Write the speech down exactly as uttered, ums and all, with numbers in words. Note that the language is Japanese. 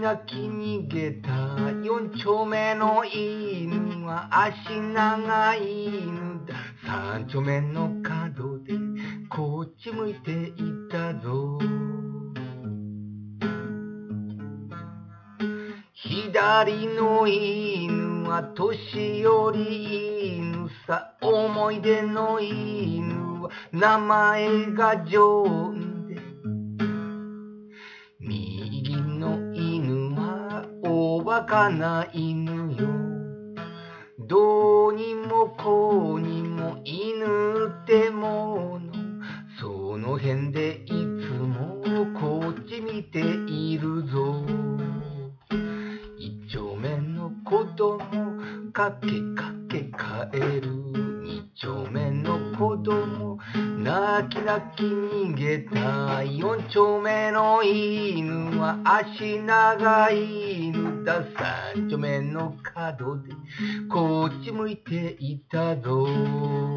泣き逃げた四丁目の犬は足長い犬だ。三丁目の角でこっち向いていたぞ。左の犬は年寄り犬さ。思い出の犬は名前がジョンで、右の犬はおバカな犬よ。どうにもこうにも犬ってもの、その辺でいつもこっち見ているぞ。一丁目の子供かけかけ帰る。二丁目の子供泣き泣き逃げた。四丁目の犬は足長い犬だ。三丁目の角でこっち向いていたぞ。